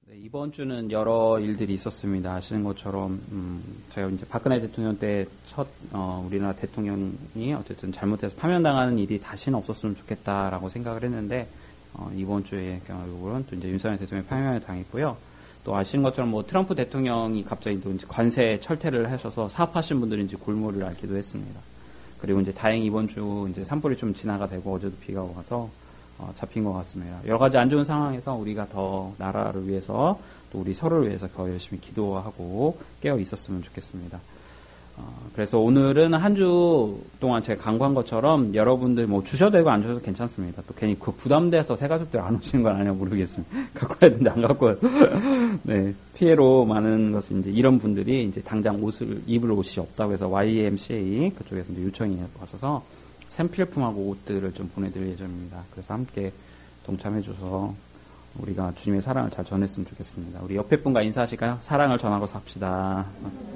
네, 이번 주는 여러 일들이 있었습니다. 아시는 것처럼 제가 이제 박근혜 대통령 때 첫 우리나라 대통령이 어쨌든 잘못해서 파면당하는 일이 다시는 없었으면 좋겠다라고 생각을 했는데 이번 주에 결국은 또 이제 윤석열 대통령이 파면을 당했고요. 또 아시는 것처럼 뭐 트럼프 대통령이 갑자기 또 이제 관세 철퇴를 하셔서 사업하신 분들이 이제 골몰을 앓기도 했습니다. 그리고 이제 다행히 이번 주 이제 산불이 좀 진화가 되고 어제도 비가 와서 잡힌 것 같습니다. 여러 가지 안 좋은 상황에서 우리가 더 나라를 위해서 또 우리 서로를 위해서 더 열심히 기도하고 깨어 있었으면 좋겠습니다. 그래서 오늘은 한 주 동안 제가 강구한 것처럼 여러분들 뭐 주셔도 되고 안 주셔도 괜찮습니다. 또 괜히 그 부담돼서 새 가족들 안 오시는 건 아니냐 모르겠습니다. 갖고 와야 되는데 안 갖고 와요. 네, 피해로 많은 것은 이제 이런 분들이 이제 당장 옷을 입을 옷이 없다고 해서 YMCA 그쪽에서 이제 요청이 왔어서 샘필품하고 옷들을 좀 보내드릴 예정입니다. 그래서 함께 동참해줘서 우리가 주님의 사랑을 잘 전했으면 좋겠습니다. 우리 옆에 분과 인사하실까요? 사랑을 전하고 삽시다.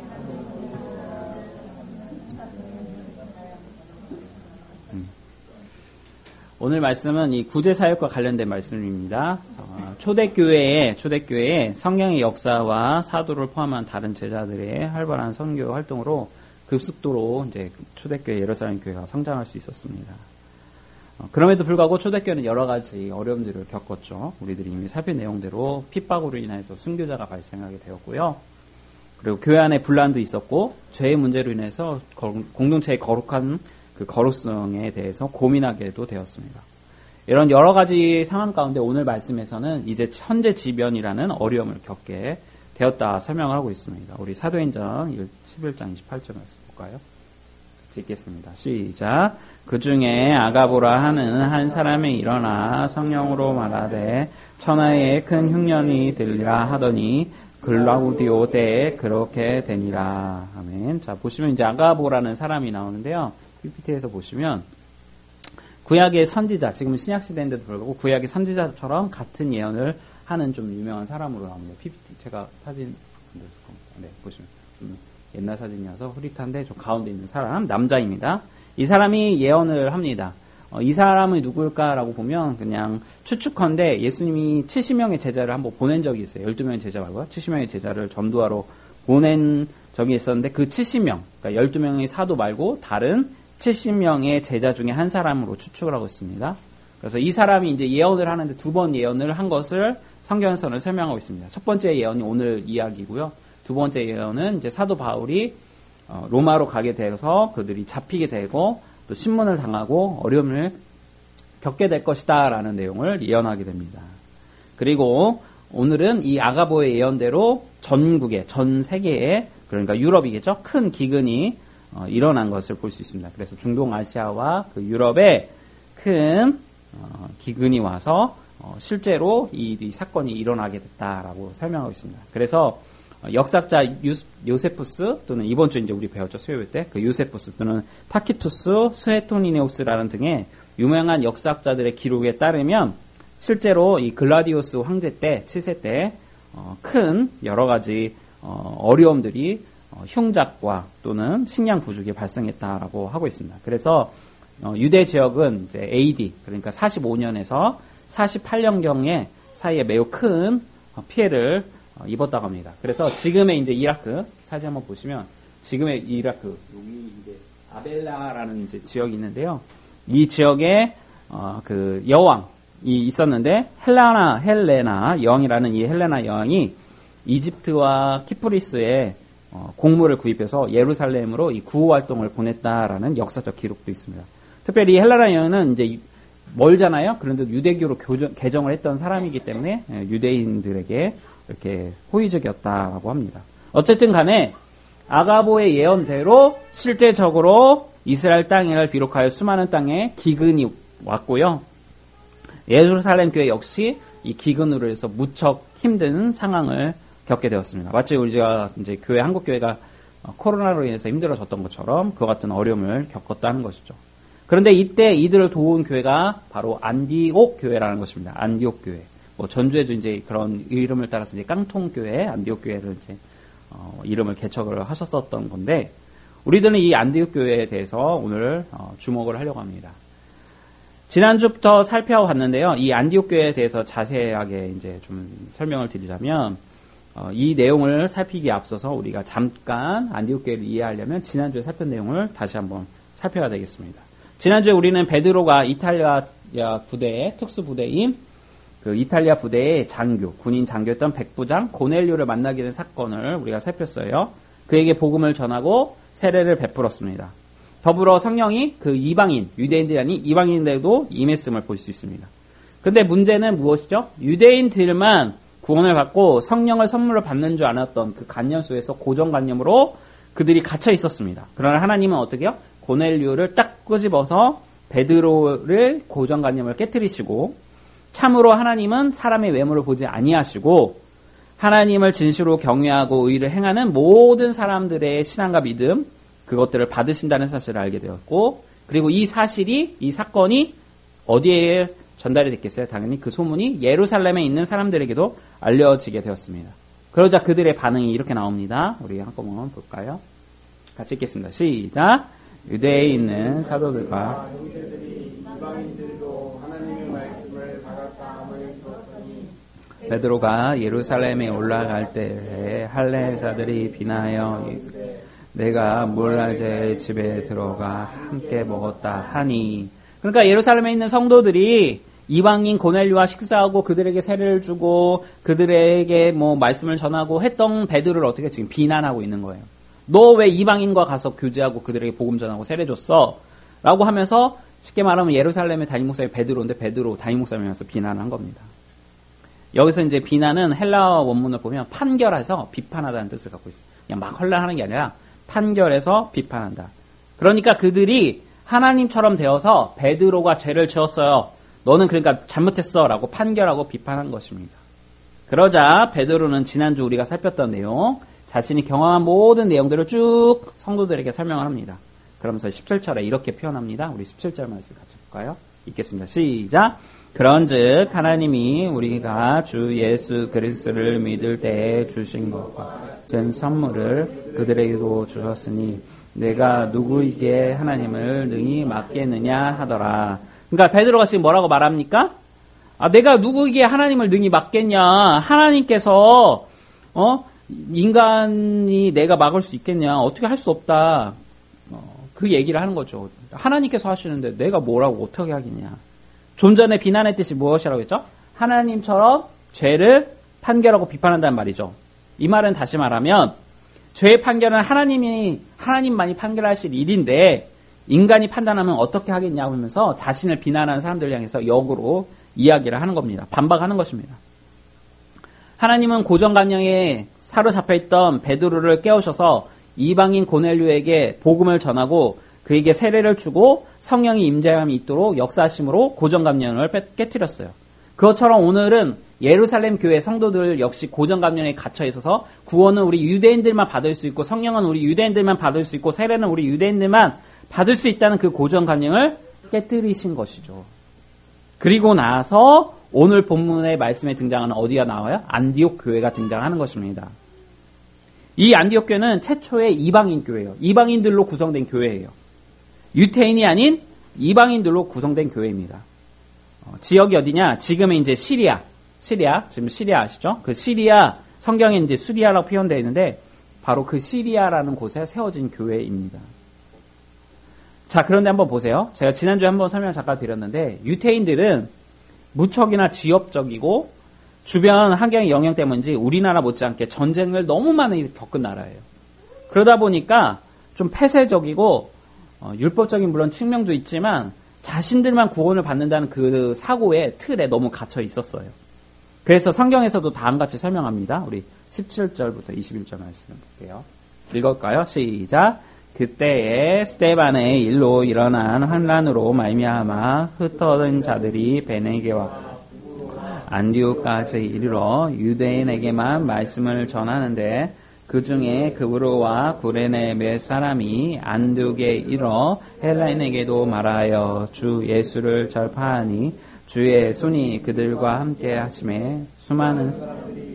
오늘 말씀은 이 구제사역과 관련된 말씀입니다. 초대교회에 성경의 역사와 사도를 포함한 다른 제자들의 활발한 선교 활동으로 급속도로 이제 초대교회 예루살렘 교회가 성장할 수 있었습니다. 그럼에도 불구하고 초대교회는 여러 가지 어려움들을 겪었죠. 우리들이 이미 살핀 내용대로 핍박으로 인해서 순교자가 발생하게 되었고요. 그리고 교회 안에 분란도 있었고 죄의 문제로 인해서 공동체의 거룩한 그 거룩성에 대해서 고민하게도 되었습니다. 이런 여러 가지 상황 가운데 오늘 말씀에서는 이제 현재 지변이라는 어려움을 겪게 되었다 설명을 하고 있습니다. 우리 사도행전 11장 28절 말씀 볼까요? 읽겠습니다. 시작. 그 중에 아가보라 하는 한 사람이 일어나 성령으로 말하되 천하에 큰 흉년이 들리라 하더니 글라우디오 때에 그렇게 되니라. 아멘. 자, 보시면 이제 아가보라는 사람이 나오는데요. PPT에서 보시면 구약의 선지자, 지금은 신약시대인데도 불구하고 구약의 선지자처럼 같은 예언을 하는 좀 유명한 사람으로 나옵니다. PPT 제가 사진 네, 보시면 좀 옛날 사진이어서 흐릿한데 저 가운데 있는 사람 남자입니다. 이 사람이 예언을 합니다. 이 사람이 누굴까라고 보면 그냥 추측컨대 예수님이 70명의 제자를 한번 보낸 적이 있어요. 12명의 제자 말고요. 70명의 제자를 전도하러 보낸 적이 있었는데 그 70명, 그러니까 12명의 사도 말고 다른 70명의 제자 중에 한 사람으로 추측을 하고 있습니다. 그래서 이 사람이 이제 예언을 하는데 두 번 예언을 한 것을 성경에서는 설명하고 있습니다. 첫 번째 예언이 오늘 이야기고요. 두 번째 예언은 이제 사도 바울이 로마로 가게 되어서 그들이 잡히게 되고 또 신문을 당하고 어려움을 겪게 될 것이다라는 내용을 예언하게 됩니다. 그리고 오늘은 이 아가보의 예언대로 전국에, 전 세계에 그러니까 유럽이겠죠. 큰 기근이 일어난 것을 볼 수 있습니다. 그래서 중동 아시아와 그 유럽에 큰 기근이 와서 실제로 이 사건이 일어나게 됐다라고 설명하고 있습니다. 그래서 역사자 요세푸스 또는 이번 주 이제 우리 배웠죠. 수요일 때 그 요세푸스 또는 타키투스, 스웨토니네우스라는 등의 유명한 역사학자들의 기록에 따르면 실제로 이 글라디오스 황제 때 7세 때 큰 여러 가지 어려움들이 흉작과 또는 식량 부족이 발생했다라고 하고 있습니다. 그래서 유대 지역은 이제 AD 그러니까 45년에서 48년경에 사이에 매우 큰 피해를 입었다고 합니다. 그래서 지금의 이제 이라크 사진 한번 보시면 지금의 이라크 여기 이제 아벨라라는 이제 지역이 있는데요. 이 지역에 그 여왕이 있었는데 헬레나 여왕이라는 이 헬레나 여왕이 이집트와 키프리스에 공물을 구입해서 예루살렘으로 이 구호 활동을 보냈다라는 역사적 기록도 있습니다. 특별히 이 헬레나 여왕은 이제 멀잖아요. 그런데 유대교로 개정을 했던 사람이기 때문에 유대인들에게 이렇게 호의적이었다라고 합니다. 어쨌든 간에 아가보의 예언대로 실제적으로 이스라엘 땅을 비롯하여 수많은 땅에 기근이 왔고요. 예루살렘 교회 역시 이 기근으로 해서 무척 힘든 상황을 겪게 되었습니다. 마치 우리가 이제 교회 한국 교회가 코로나로 인해서 힘들어졌던 것처럼 그와 같은 어려움을 겪었다는 것이죠. 그런데 이때 이들을 도운 교회가 바로 안디옥 교회라는 것입니다. 안디옥 교회. 뭐 전주에도 이제 그런 이름을 따라서 이제 깡통 교회, 안디옥 교회를 이제 이름을 개척을 하셨었던 건데 우리들은 이 안디옥 교회에 대해서 오늘 주목을 하려고 합니다. 지난주부터 살펴봤는데요. 이 안디옥 교회에 대해서 자세하게 이제 좀 설명을 드리자면, 이 내용을 살피기에 앞서서 우리가 잠깐 안디옥 교회를 이해하려면 지난주에 살핀 내용을 다시 한번 살펴야 되겠습니다. 지난주에 우리는 베드로가 이탈리아 부대의 특수 부대인 그 이탈리아 부대의 장교, 군인 장교였던 백부장 고넬료를 만나게 된 사건을 우리가 살폈어요. 그에게 복음을 전하고 세례를 베풀었습니다. 더불어 성령이 그 이방인, 유대인들이 아닌 이방인들도 임했음을 볼 수 있습니다. 근데 문제는 무엇이죠? 유대인들만 구원을 받고 성령을 선물로 받는 줄 알았던 그 관념 속에서 고정관념으로 그들이 갇혀 있었습니다. 그러나 하나님은 어떻게 해요? 고넬료를 딱 끄집어서 베드로를 고정관념을 깨뜨리시고, 참으로 하나님은 사람의 외모를 보지 아니하시고 하나님을 진실로 경외하고 의를 행하는 모든 사람들의 신앙과 믿음, 그것들을 받으신다는 사실을 알게 되었고, 그리고 이 사건이 어디에 전달이 됐겠어요? 당연히 그 소문이 예루살렘에 있는 사람들에게도 알려지게 되었습니다. 그러자 그들의 반응이 이렇게 나옵니다. 우리 한꺼번에 볼까요? 같이 읽겠습니다. 시작. 유대에 있는 사도들과 베드로가 예루살렘에 올라갈 때에 할례자들이 비나여 내가 몰라제 집에 들어가 함께 먹었다 하니. 그러니까 예루살렘에 있는 성도들이 이방인 고넬료와 식사하고 그들에게 세례를 주고 그들에게 뭐 말씀을 전하고 했던 베드로를 어떻게 지금 비난하고 있는 거예요. 너 왜 이방인과 가서 교제하고 그들에게 복음 전하고 세례 줬어? 라고 하면서 쉽게 말하면 예루살렘의 담임 목사님이 베드로인데 베드로 담임 목사님이면서 비난한 겁니다. 여기서 이제 비난은 헬라어 원문을 보면 판결해서 비판하다는 뜻을 갖고 있어요. 그냥 막 헐란하는 게 아니라 판결해서 비판한다. 그러니까 그들이 하나님처럼 되어서 베드로가 죄를 지었어요. 너는 그러니까 잘못했어 라고 판결하고 비판한 것입니다. 그러자 베드로는 지난주 우리가 살폈던 내용, 자신이 경험한 모든 내용들을 쭉 성도들에게 설명을 합니다. 그러면서 17절에 이렇게 표현합니다. 우리 17절 말씀 같이 볼까요? 읽겠습니다. 시작. 그런즉 하나님이 우리가 주 예수 그리스도를 믿을 때에 주신 것과 같은 선물을 그들에게도 주셨으니 내가 누구에게 하나님을 능히 맡겠느냐 하더라. 그러니까 베드로가 지금 뭐라고 말합니까? 내가 누구에게 하나님을 능히 맡겠냐? 하나님께서 인간이 내가 막을 수 있겠냐? 어떻게 할 수 없다. 그 얘기를 하는 거죠. 하나님께서 하시는데 내가 뭐라고 어떻게 하겠냐? 좀 전에 비난했듯이 무엇이라고 했죠? 하나님처럼 죄를 판결하고 비판한다는 말이죠. 이 말은 다시 말하면 죄의 판결은 하나님만이 판결하실 일인데 인간이 판단하면 어떻게 하겠냐고 하면서 자신을 비난하는 사람들을 향해서 역으로 이야기를 하는 겁니다. 반박하는 것입니다. 하나님은 고정관념에 사로잡혀 있던 베드로를 깨우셔서 이방인 고넬료에게 복음을 전하고 그에게 세례를 주고 성령의 임재함이 있도록 역사하심으로 고정관념을 깨뜨렸어요. 그것처럼 오늘은 예루살렘 교회 성도들 역시 고정관념에 갇혀 있어서 구원은 우리 유대인들만 받을 수 있고 성령은 우리 유대인들만 받을 수 있고 세례는 우리 유대인들만 받을 수 있다는 그 고정관념을 깨뜨리신 것이죠. 그리고 나서 오늘 본문의 말씀에 등장하는 어디가 나와요? 안디옥 교회가 등장하는 것입니다. 이 안디옥 교회는 최초의 이방인 교회예요. 이방인들로 구성된 교회예요. 유태인이 아닌 이방인들로 구성된 교회입니다. 지역이 어디냐? 지금은 이제 시리아, 지금 시리아 아시죠? 그 시리아, 성경에 이제 수리아라고 표현되어 있는데 바로 그 시리아라는 곳에 세워진 교회입니다. 자, 그런데 한번 보세요. 제가 지난주에 한번 설명 잠깐 드렸는데 유태인들은 무척이나 지역적이고 주변 환경의 영향 때문인지 우리나라 못지않게 전쟁을 너무 많이 겪은 나라예요. 그러다 보니까 좀 폐쇄적이고 율법적인 물론 측면도 있지만 자신들만 구원을 받는다는 그 사고의 틀에 너무 갇혀 있었어요. 그래서 성경에서도 다음같이 설명합니다. 우리 17절부터 21절 말씀 볼게요. 읽을까요? 시작. 그때에 스데반의 일로 일어난 환란으로 말미암아 흩어진 자들이 베네게와 안디옥까지 이르러 유대인에게만 말씀을 전하는데 그 중에 그브로와 구레네 몇 사람이 안디옥에 이르러 헬라인에게도 말하여 주 예수를 전파하니 주의 손이 그들과 함께 하심에 수많은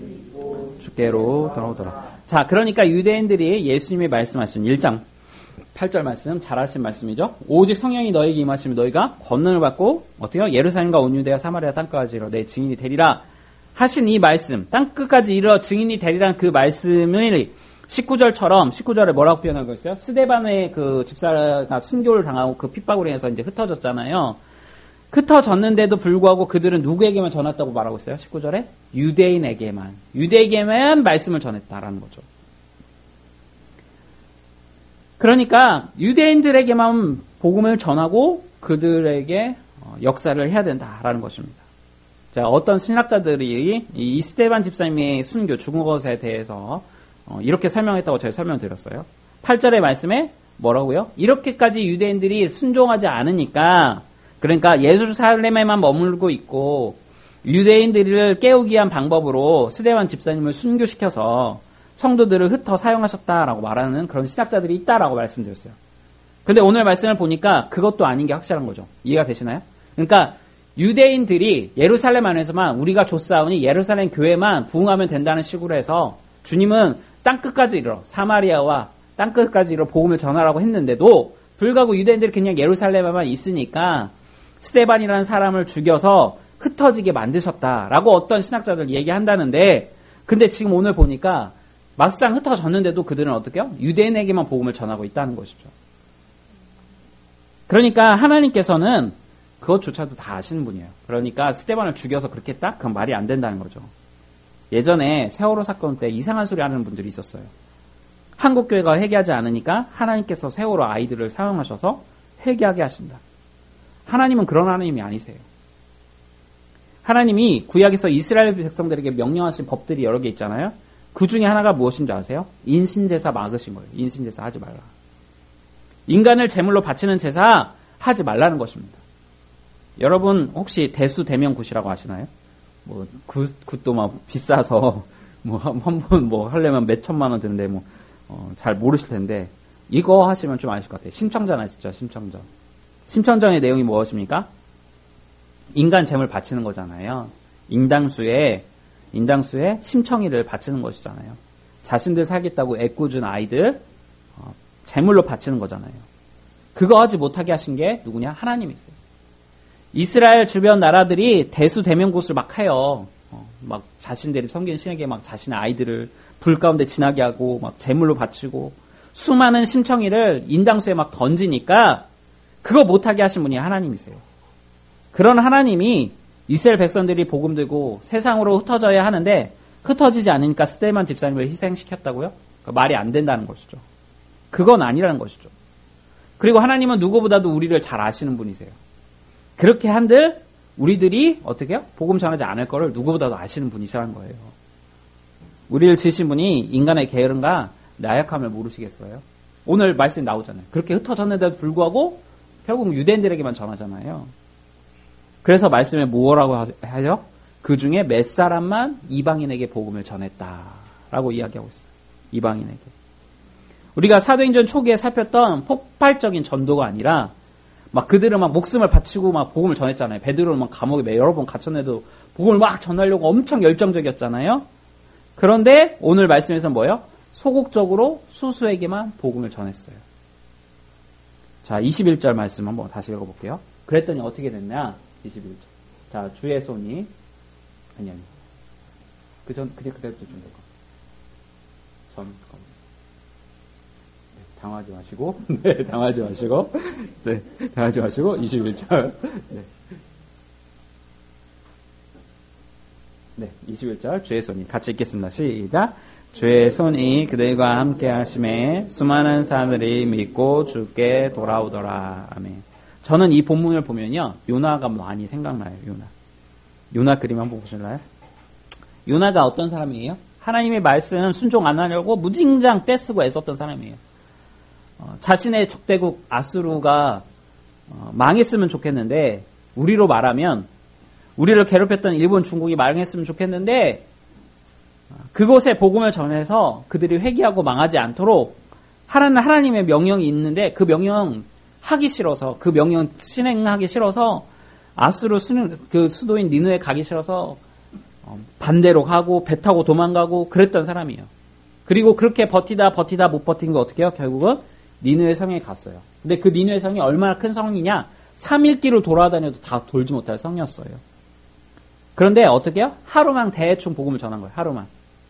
주께로 돌아오더라. 자, 그러니까 유대인들이 예수님이 말씀하신 1장 8절 말씀 잘 아신 말씀이죠. 오직 성령이 너에게 임하시면 너희가 권능을 받고 어떻게요? 예루살렘과 온 유대와 사마리아 땅끝까지 이르러 내 증인이 되리라 하신 이 말씀, 땅끝까지 이르러 증인이 되리라는 그 말씀을 19절처럼 19절에 뭐라고 표현하고 있어요? 스데반의 그 집사가 순교를 당하고 그 핍박으로 인해서 이제 흩어졌잖아요. 흩어졌는데도 불구하고 그들은 누구에게만 전했다고 말하고 있어요? 19절에 유대인에게만 말씀을 전했다라는 거죠. 그러니까 유대인들에게만 복음을 전하고 그들에게 역사를 해야 된다라는 것입니다. 자, 어떤 신학자들이 이 스데반 집사님의 순교, 죽은 것에 대해서 이렇게 설명했다고 제가 설명드렸어요. 8절의 말씀에 뭐라고요? 이렇게까지 유대인들이 순종하지 않으니까, 그러니까 예루살렘에만 머물고 있고 유대인들을 깨우기 위한 방법으로 스데반 집사님을 순교시켜서 성도들을 흩어 사용하셨다라고 말하는 그런 신학자들이 있다라고 말씀드렸어요. 근데 오늘 말씀을 보니까 그것도 아닌 게 확실한 거죠. 이해가 되시나요? 그러니까 유대인들이 예루살렘 안에서만 우리가 좇사오니 예루살렘 교회만 부흥하면 된다는 식으로 해서 주님은 땅끝까지 이르러 사마리아와 땅끝까지 이르러 복음을 전하라고 했는데도 불구하고 유대인들이 그냥 예루살렘에만 있으니까 스데반이라는 사람을 죽여서 흩어지게 만드셨다라고 어떤 신학자들 얘기한다는데, 근데 지금 오늘 보니까 막상 흩어졌는데도 그들은 어떻게 해요? 유대인에게만 복음을 전하고 있다는 것이죠. 그러니까 하나님께서는 그것조차도 다 아시는 분이에요. 그러니까 스데반을 죽여서 그렇게 했다? 그건 말이 안 된다는 거죠. 예전에 세월호 사건 때 이상한 소리 하는 분들이 있었어요. 한국교회가 회개하지 않으니까 하나님께서 세월호 아이들을 사용하셔서 회개하게 하신다. 하나님은 그런 하나님이 아니세요. 하나님이 구약에서 이스라엘 백성들에게 명령하신 법들이 여러 개 있잖아요. 그 중에 하나가 무엇인지 아세요? 인신제사 막으신 거예요. 인신제사 하지 말라. 인간을 제물로 바치는 제사 하지 말라는 것입니다. 여러분 혹시 대수대명굿이라고 아시나요? 뭐 굿도 막 비싸서 뭐 한 번 뭐 하려면 몇 천만 원 드는데 뭐 잘 모르실 텐데 이거 하시면 좀 아실 것 같아요. 심청전 아시죠? 심청전. 심청전의 내용이 무엇입니까? 인간 제물 바치는 거잖아요. 인당수에 심청이를 바치는 것이잖아요. 자신들 살겠다고 애꿎은 아이들 제물로 바치는 거잖아요. 그거 하지 못하게 하신 게 누구냐? 하나님이세요. 이스라엘 주변 나라들이 대수대명굿을 막 해요. 막 자신들이 섬기는 신에게 막 자신의 아이들을 불 가운데 지나게 하고 막 제물로 바치고 수많은 심청이를 인당수에 막 던지니까 그거 못하게 하신 분이 하나님이세요. 그런 하나님이 이스라엘 백성들이 복음 들고 세상으로 흩어져야 하는데 흩어지지 않으니까 스데반 집사님을 희생시켰다고요? 그러니까 말이 안 된다는 것이죠. 그건 아니라는 것이죠. 그리고 하나님은 누구보다도 우리를 잘 아시는 분이세요. 그렇게 한들 우리들이 어떻게 해요? 복음 전하지 않을 거를 누구보다도 아시는 분이시라는 거예요. 우리를 지으신 분이 인간의 게으름과 나약함을 모르시겠어요? 오늘 말씀이 나오잖아요. 그렇게 흩어졌는데도 불구하고 결국 유대인들에게만 전하잖아요. 그래서 말씀에 뭐라고 하죠? 그 중에 몇 사람만 이방인에게 복음을 전했다라고 이야기하고 있어요. 이방인에게. 우리가 사도행전 초기에 살폈던 폭발적인 전도가 아니라 막 그들은 막 목숨을 바치고 막 복음을 전했잖아요. 베드로는 막 감옥에 여러 번 갇혔는데도 복음을 막 전하려고 엄청 열정적이었잖아요. 그런데 오늘 말씀에서는 뭐예요? 소극적으로 소수에게만 복음을 전했어요. 자, 21절 말씀 한번 다시 읽어볼게요. 그랬더니 어떻게 됐냐? 21절. 자, 주의 손이 아니 그때부터 좀 될까? 당하지 마시고, 네, 당하지 마시고, 네, 당하지 마시고, 21절. 네, 21절, 주의 손이. 같이 읽겠습니다. 시작. 주의 손이 그들과 함께 하심에 수많은 사람들이 믿고 주께 돌아오더라. 아멘. 저는 이 본문을 보면요, 요나가 많이 생각나요, 요나 그림 한번 보실래요? 요나가 어떤 사람이에요? 하나님의 말씀 순종 안 하려고 무진장 떼쓰고 애썼던 사람이에요. 자신의 적대국 아수르가 망했으면 좋겠는데, 우리로 말하면 우리를 괴롭혔던 일본, 중국이 망했으면 좋겠는데 그곳에 복음을 전해서 그들이 회개하고 망하지 않도록 하나님의 명령이 있는데 그 명령 하기 싫어서, 그 명령 실행하기 싫어서 아수르 그 수도인 니느웨 가기 싫어서 반대로 가고 배 타고 도망가고 그랬던 사람이에요. 그리고 그렇게 버티다 못 버틴 거 어떻게 해요? 결국은 니느웨 성에 갔어요. 근데 그 니느웨 성이 얼마나 큰 성이냐? 3일길을 돌아다녀도 다 돌지 못할 성이었어요. 그런데 어떻게 해요? 하루만 대충 복음을 전한 거예요. 하루만.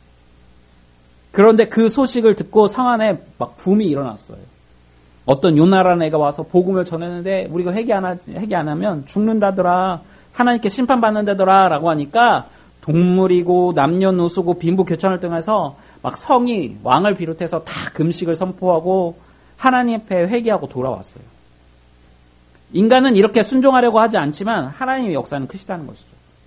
그런데 그 소식을 듣고 성 안에 막 붐이 일어났어요. 어떤 요나라는 애가 와서 복음을 전했는데 우리가 회개 안 하면 죽는다더라. 하나님께 심판받는다더라. 라고 하니까 동물이고 남녀노소고 빈부교천을 통해서 막 성이 왕을 비롯해서 다 금식을 선포하고 하나님 앞에 회개하고 돌아왔어요. 인간은 이렇게 순종하려고 하지 않지만 하나님의 역사는 크시다는 것이죠.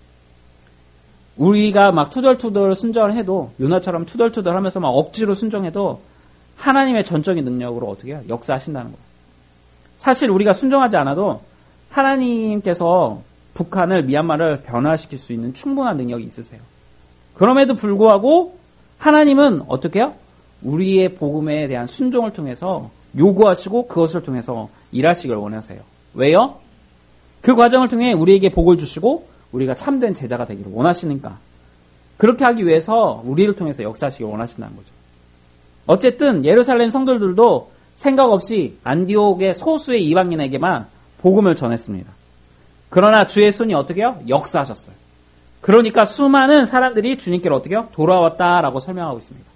우리가 막 투덜투덜 순종을 해도 요나처럼 투덜투덜 하면서 막 억지로 순종해도 하나님의 전적인 능력으로 어떻게 해요? 역사하신다는 거예요. 사실 우리가 순종하지 않아도 하나님께서 북한을, 미얀마를 변화시킬 수 있는 충분한 능력이 있으세요. 그럼에도 불구하고 하나님은 어떻게 해요? 우리의 복음에 대한 순종을 통해서 요구하시고 그것을 통해서 일하시길 원하세요. 왜요? 그 과정을 통해 우리에게 복을 주시고 우리가 참된 제자가 되기를 원하시니까. 그렇게 하기 위해서 우리를 통해서 역사하시길 원하신다는 거죠. 어쨌든 예루살렘 성도들도 생각 없이 안디옥의 소수의 이방인에게만 복음을 전했습니다. 그러나 주의 손이 어떻게 해요? 역사하셨어요. 그러니까 수많은 사람들이 주님께로 어떻게 해요? 돌아왔다라고 설명하고 있습니다.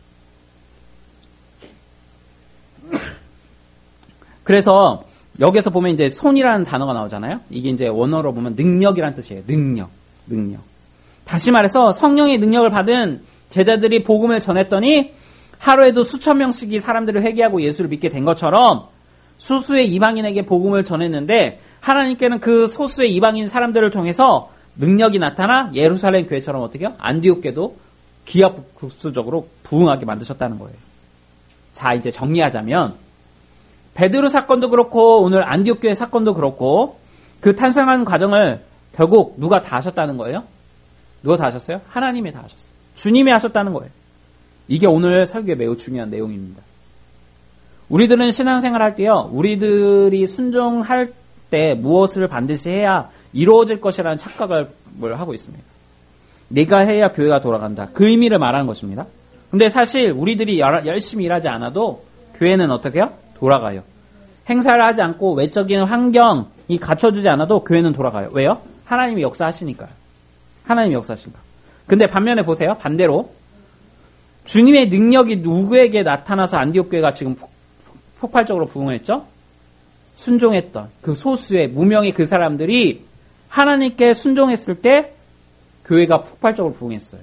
그래서 여기서 보면 이제 손이라는 단어가 나오잖아요. 이게 이제 원어로 보면 능력이라는 뜻이에요. 능력. 다시 말해서 성령의 능력을 받은 제자들이 복음을 전했더니 하루에도 수천 명씩이 사람들을 회개하고 예수를 믿게 된 것처럼 수수의 이방인에게 복음을 전했는데 하나님께는 그 소수의 이방인 사람들을 통해서 능력이 나타나 예루살렘 교회처럼 어떻게 해요? 안디옥교도 기하급수적으로 부흥하게 만드셨다는 거예요. 자, 이제 정리하자면 베드로 사건도 그렇고 오늘 안디옥 교회 사건도 그렇고 그 탄생하는 과정을 결국 누가 다 하셨다는 거예요? 누가 다 하셨어요? 하나님이 다 하셨어요. 주님이 하셨다는 거예요. 이게 오늘 설교에 매우 중요한 내용입니다. 우리들은 신앙생활 할 때요. 우리들이 순종할 때 무엇을 반드시 해야 이루어질 것이라는 착각을 하고 있습니다. 내가 해야 교회가 돌아간다. 그 의미를 말하는 것입니다. 근데 사실 우리들이 열심히 일하지 않아도 교회는 어떻게 해요? 돌아가요. 행사를 하지 않고 외적인 환경이 갖춰주지 않아도 교회는 돌아가요. 왜요? 하나님이 역사하시니까요. 하나님이 역사하시니까. 근데 반면에 보세요. 반대로 주님의 능력이 누구에게 나타나서 안디옥 교회가 지금 폭발적으로 부흥했죠? 순종했던 그 소수의 무명의 그 사람들이 하나님께 순종했을 때 교회가 폭발적으로 부흥했어요.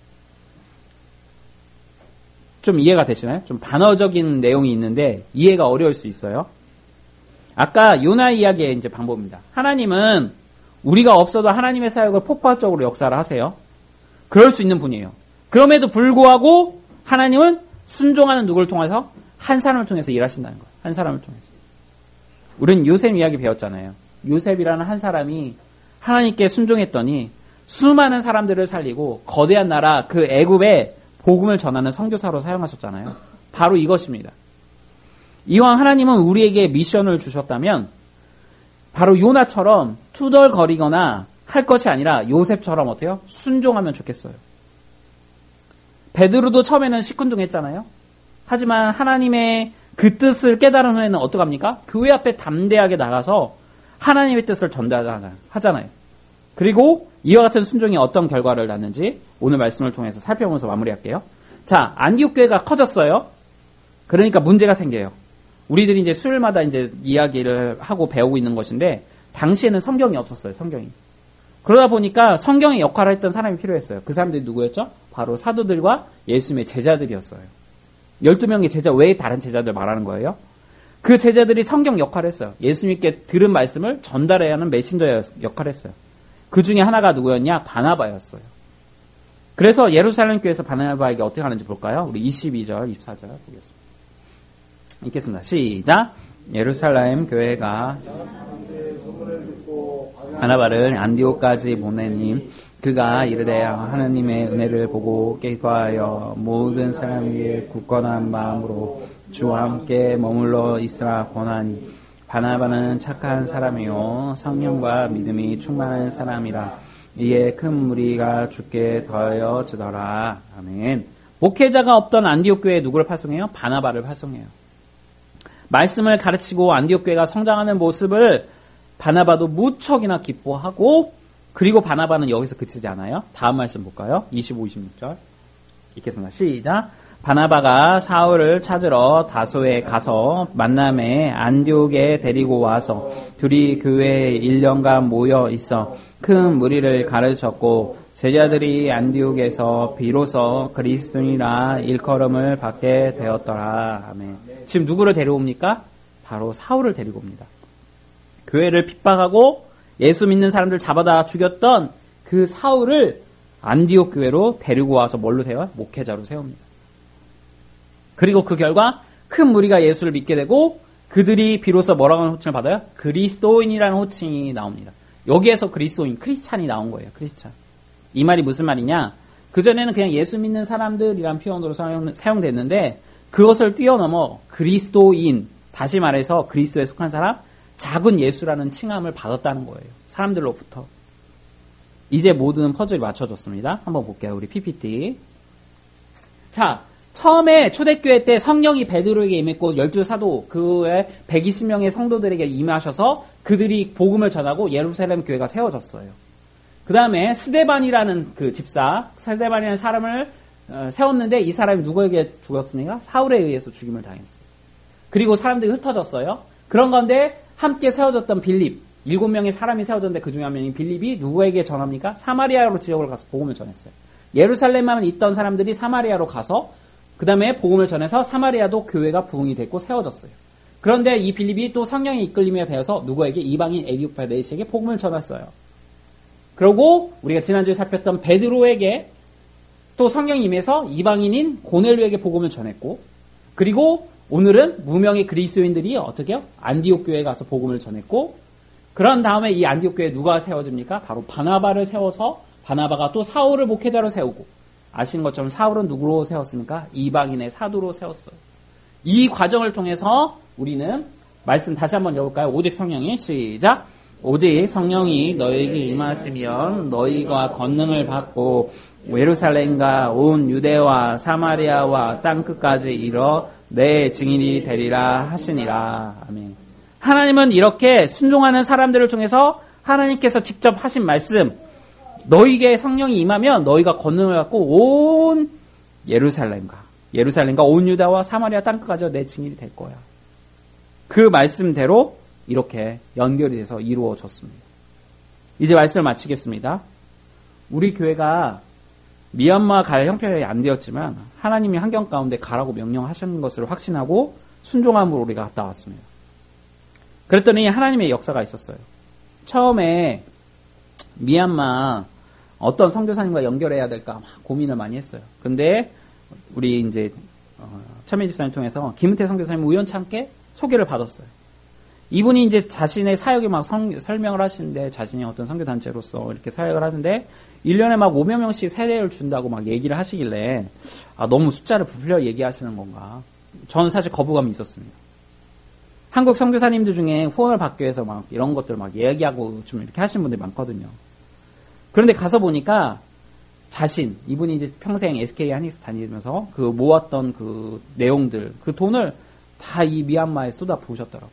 좀 이해가 되시나요? 좀 반어적인 내용이 있는데 이해가 어려울 수 있어요. 아까 요나 이야기의 이제 방법입니다. 하나님은 우리가 없어도 하나님의 사역을 폭발적으로 역사를 하세요. 그럴 수 있는 분이에요. 그럼에도 불구하고 하나님은 순종하는 누구를 통해서? 한 사람을 통해서 일하신다는 거예요. 한 사람을 통해서. 우리는 요셉 이야기 배웠잖아요. 요셉이라는 한 사람이 하나님께 순종했더니 수많은 사람들을 살리고 거대한 나라 그 애굽에 복음을 전하는 선교사로 사용하셨잖아요. 바로 이것입니다. 이왕 하나님은 우리에게 미션을 주셨다면 바로 요나처럼 투덜거리거나 할 것이 아니라 요셉처럼 어때요? 순종하면 좋겠어요. 베드로도 처음에는 시큰둥했잖아요. 하지만 하나님의 그 뜻을 깨달은 후에는 어떡합니까? 교회 앞에 담대하게 나가서 하나님의 뜻을 전달하잖아요. 그리고 이와 같은 순종이 어떤 결과를 낳는지 오늘 말씀을 통해서 살펴보면서 마무리할게요. 자, 안디옥 교회가 커졌어요. 그러니까 문제가 생겨요. 우리들이 이제 수요일마다 이제 이야기를 하고 배우고 있는 것인데 당시에는 성경이 없었어요. 성경이. 그러다 보니까 성경의 역할을 했던 사람이 필요했어요. 그 사람들이 누구였죠? 바로 사도들과 예수님의 제자들이었어요. 12명의 제자 외에 다른 제자들 말하는 거예요. 그 제자들이 성경 역할을 했어요. 예수님께 들은 말씀을 전달해야 하는 메신저 역할을 했어요. 그 중에 하나가 누구였냐? 바나바였어요. 그래서 예루살렘 교회에서 바나바에게 어떻게 하는지 볼까요? 우리 22절, 24절 보겠습니다. 읽겠습니다. 시작. 예루살렘 교회가 바나바를 안디옥까지 보내니 그가 이르되 하나님의 은혜를 보고 기뻐하여 모든 사람 위에 굳건한 마음으로 주와 함께 머물러 있으라 권하니 바나바는 착한 사람이요 성령과 믿음이 충만한 사람이라 이에 큰 무리가 주께 더하여지더라. 아멘. 목회자가 없던 안디옥 교회에 누구를 파송해요? 바나바를 파송해요. 말씀을 가르치고 안디옥 교회가 성장하는 모습을 바나바도 무척이나 기뻐하고, 그리고 바나바는 여기서 그치지 않아요. 다음 말씀 볼까요? 25, 26절 읽겠습니다. 시작. 바나바가 사울을 찾으러 다소에 가서 만남에 안디옥에 데리고 와서 둘이 교회에 1년간 모여 있어 큰 무리를 가르쳤고, 제자들이 안디옥에서 비로소 그리스도인이라 일컬음을 받게 되었더라. 아멘. 지금 누구를 데려옵니까? 바로 사울을 데리고 옵니다. 교회를 핍박하고 예수 믿는 사람들 잡아다 죽였던 그 사울을 안디옥 교회로 데리고 와서 뭘로 세워요? 목회자로 세웁니다. 그리고 그 결과 큰 무리가 예수를 믿게 되고, 그들이 비로소 뭐라고 하는 호칭을 받아요? 그리스도인이라는 호칭이 나옵니다. 여기에서 그리스도인, 크리스찬이 나온 거예요. 크리스찬. 이 말이 무슨 말이냐? 그전에는 그냥 예수 믿는 사람들이란 표현으로 사용됐는데, 그것을 뛰어넘어 그리스도인, 다시 말해서 그리스도에 속한 사람, 작은 예수라는 칭함을 받았다는 거예요. 사람들로부터. 이제 모든 퍼즐이 맞춰졌습니다. 한번 볼게요. 우리 PPT. 자, 처음에 초대교회 때 성령이 베드로에게 임했고 12사도 그 외에 120명의 성도들에게 임하셔서 그들이 복음을 전하고 예루살렘 교회가 세워졌어요. 그 다음에 스데반이라는 그 집사, 스데반이라는 사람을 세웠는데, 이 사람이 누구에게 죽었습니까? 사울에 의해서 죽임을 당했어요. 그리고 사람들이 흩어졌어요. 그런 건데 함께 세워졌던 빌립, 7명의 사람이 세워졌는데 그 중에 한 명인 빌립이 누구에게 전합니까? 사마리아로 지역을 가서 복음을 전했어요. 예루살렘만 있던 사람들이 사마리아로 가서 그 다음에 복음을 전해서 사마리아도 교회가 부흥이 됐고 세워졌어요. 그런데 이 빌립이 또 성령의 이끌림이 되어서 누구에게? 이방인 에비오파네시에게 복음을 전했어요. 그리고 우리가 지난주에 살폈던 베드로에게 또 성령이 임해서 이방인인 고넬료에게 복음을 전했고, 그리고 오늘은 무명의 그리스도인들이 어떻게 해요? 안디옥 교회에 가서 복음을 전했고, 그런 다음에 이 안디옥 교회에 누가 세워집니까? 바로 바나바를 세워서 바나바가 또 사울을 목회자로 세우고, 아시는 것처럼 사울은 누구로 세웠습니까? 이방인의 사도로 세웠어요. 이 과정을 통해서 우리는 말씀 다시 한번 읽어볼까요? 오직 성령이 시작. 오직 성령이 너에게 임하시면 너희가 권능을 받고 예루살렘과 온 유대와 사마리아와 땅끝까지 이르러 내 증인이 되리라 하시니라. 아멘. 하나님은 이렇게 순종하는 사람들을 통해서 하나님께서 직접 하신 말씀, 너희에게 성령이 임하면 너희가 권능을 갖고 온 예루살렘과 온 유다와 사마리아 땅끝까지 내 증인이 될 거야. 그 말씀대로 이렇게 연결이 돼서 이루어졌습니다. 이제 말씀을 마치겠습니다. 우리 교회가 미얀마 갈 형편이 안 되었지만 하나님이 환경 가운데 가라고 명령하신 것을 확신하고 순종함으로 우리가 갔다 왔습니다. 그랬더니 하나님의 역사가 있었어요. 처음에 미얀마 어떤 선교사님과 연결해야 될까 막 고민을 많이 했어요. 근데 우리 이제 참여 집사님 통해서 김은태 선교사님 우연찮게 소개를 받았어요. 이분이 이제 자신의 사역에 막 설명을 하시는데, 자신이 어떤 선교단체로서 이렇게 사역을 하는데 1년에 막 500명씩 세례를 준다고 막 얘기를 하시길래, 너무 숫자를 부풀려 얘기하시는 건가. 저는 사실 거부감이 있었습니다. 한국 선교사님들 중에 후원을 받기 위해서 막 이런 것들 막 얘기하고 좀 이렇게 하시는 분들이 많거든요. 그런데 가서 보니까 이분이 이제 평생 SK 한익스 다니면서 그 모았던 그 내용들, 그 돈을 다 이 미얀마에 쏟아 부으셨더라고요.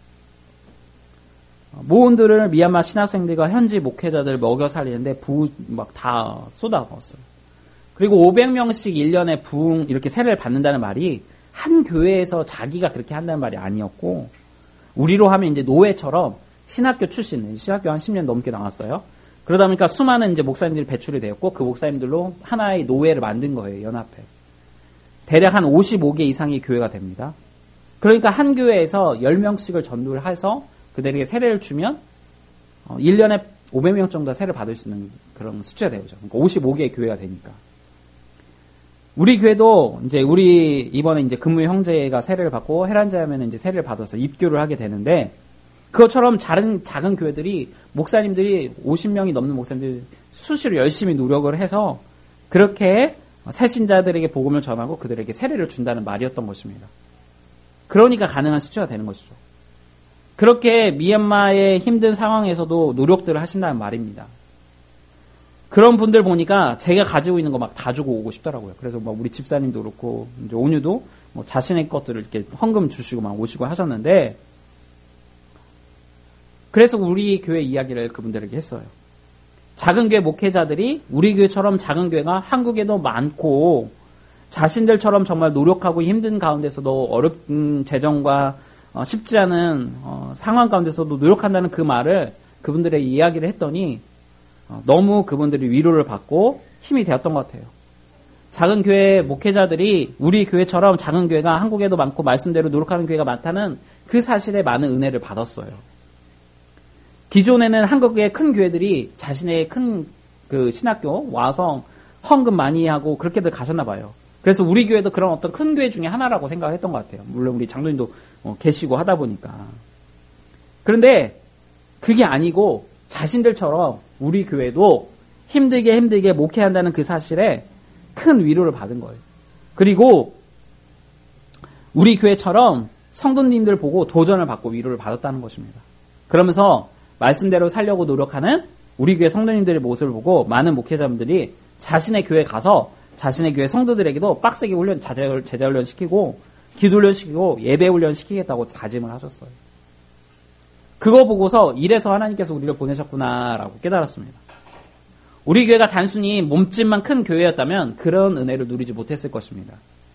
모은들을 미얀마 신학생들과 현지 목회자들 먹여 살리는데 막 다 쏟아 넣었어요. 그리고 500명씩 1년에 부흥 이렇게 세례를 받는다는 말이 한 교회에서 자기가 그렇게 한다는 말이 아니었고, 우리로 하면 이제 노예처럼 신학교 출신, 신학교 한 10년 넘게 나왔어요. 그러다 보니까 수많은 이제 목사님들이 배출이 되었고, 그 목사님들로 하나의 노예를 만든 거예요, 연합회. 대략 한 55개 이상의 교회가 됩니다. 그러니까 한 교회에서 10명씩을 전도를 해서 그들에게 세례를 주면 1년에 500명 정도 세례를 받을 수 있는 그런 숫자가 되죠. 그러니까 55개의 교회가 되니까. 우리 교회도 이제 우리 이번에 이제 근무 형제가 세례를 받고 헤란자하면 이제 세례를 받아서 입교를 하게 되는데, 그것처럼 작은 교회들이 목사님들이 50명이 넘는 목사님들이 수시로 열심히 노력을 해서 그렇게 새신자들에게 복음을 전하고 그들에게 세례를 준다는 말이었던 것입니다. 그러니까 가능한 숫자가 되는 것이죠. 그렇게 미얀마의 힘든 상황에서도 노력들을 하신다는 말입니다. 그런 분들 보니까 제가 가지고 있는 거 막 다 주고 오고 싶더라고요. 그래서 막 우리 집사님도 그렇고 이제 온유도 뭐 자신의 것들을 이렇게 헌금 주시고 막 오시고 하셨는데, 그래서 우리 교회 이야기를 그분들에게 했어요. 작은 교회 목회자들이 우리 교회처럼 작은 교회가 한국에도 많고 자신들처럼 정말 노력하고 힘든 가운데서도 어렵은 재정과 쉽지 않은 상황 가운데서도 노력한다는 그 말을 그분들의 이야기를 했더니 너무 그분들이 위로를 받고 힘이 되었던 것 같아요. 작은 교회 목회자들이 우리 교회처럼 작은 교회가 한국에도 많고 말씀대로 노력하는 교회가 많다는 그 사실에 많은 은혜를 받았어요. 기존에는 한국의 큰 교회들이 자신의 큰 그 신학교 와서 헌금 많이 하고 그렇게들 가셨나 봐요. 그래서 우리 교회도 그런 어떤 큰 교회 중에 하나라고 생각했던 것 같아요. 물론 우리 장로님도 계시고 하다 보니까. 그런데 그게 아니고 자신들처럼 우리 교회도 힘들게 목회한다는 그 사실에 큰 위로를 받은 거예요. 그리고 우리 교회처럼 성도님들 보고 도전을 받고 위로를 받았다는 것입니다. 그러면서 말씀대로 살려고 노력하는 우리 교회 성도님들의 모습을 보고 많은 목회자분들이 자신의 교회 가서 자신의 교회 성도들에게도 빡세게 제자 훈련 시키고 기도 훈련 시키고 예배 훈련 시키겠다고 다짐을 하셨어요. 그거 보고서 이래서 하나님께서 우리를 보내셨구나라고 깨달았습니다. 우리 교회가 단순히 몸집만 큰 교회였다면 그런 은혜를 누리지 못했을 것입니다.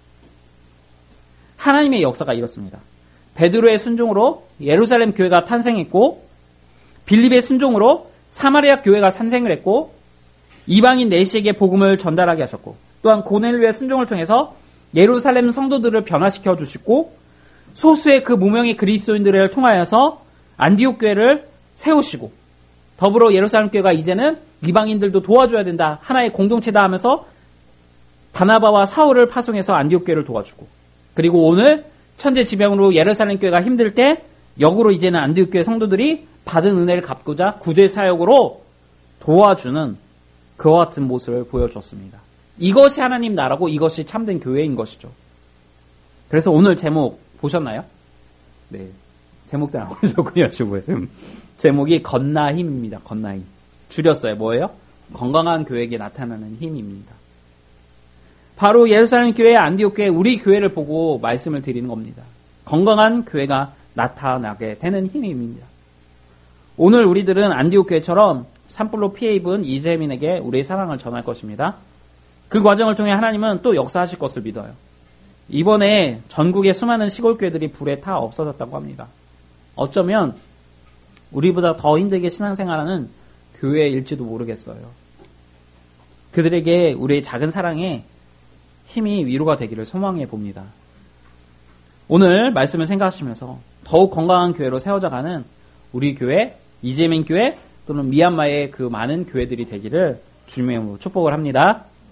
하나님의 역사가 이렇습니다. 베드로의 순종으로 예루살렘 교회가 탄생했고, 빌립의 순종으로 사마리아 교회가 탄생을 했고, 이방인 내시에게 복음을 전달하게 하셨고, 또한 고넬료의 순종을 통해서 예루살렘 성도들을 변화시켜 주시고, 소수의 그 무명의 그리스도인들을 통하여서 안디옥 교회를 세우시고, 더불어 예루살렘 교회가 이제는 이방인들도 도와줘야 된다, 하나의 공동체다 하면서 바나바와 사울을 파송해서 안디옥 교회를 도와주고, 그리고 오늘 천재지병으로 예루살렘 교회가 힘들 때 역으로 이제는 안디옥 교회 성도들이 받은 은혜를 갚고자 구제 사역으로 도와주는 그와 같은 모습을 보여줬습니다. 이것이 하나님 나라고 이것이 참된 교회인 것이죠. 그래서 오늘 제목 보셨나요? 네, 제목도 안 보셨군요. 지금 제목이 건나힘입니다. 건나힘. 줄였어요. 뭐예요? 건강한 교회에게 나타나는 힘입니다. 바로 예루살렘 교회, 안디옥 교회, 우리 교회를 보고 말씀을 드리는 겁니다. 건강한 교회가 나타나게 되는 힘입니다. 오늘 우리들은 안디옥 교회처럼 산불로 피해 입은 이재민에게 우리의 사랑을 전할 것입니다. 그 과정을 통해 하나님은 또 역사하실 것을 믿어요. 이번에 전국의 수많은 시골교회들이 불에 타 없어졌다고 합니다. 어쩌면 우리보다 더 힘들게 신앙생활하는 교회일지도 모르겠어요. 그들에게 우리의 작은 사랑에 힘이 위로가 되기를 소망해 봅니다. 오늘 말씀을 생각하시면서 더욱 건강한 교회로 세워져가는 우리 교회, 이재민 교회 또는 미얀마의 그 많은 교회들이 되기를 주님의 이름으로 축복을 합니다.